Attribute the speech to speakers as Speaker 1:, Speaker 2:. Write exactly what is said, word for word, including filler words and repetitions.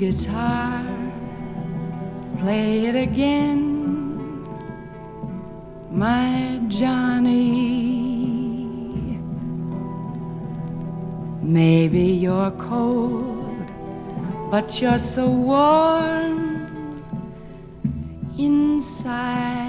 Speaker 1: guitar, play it again, my Johnny. Maybe you're cold, but you're so warm inside.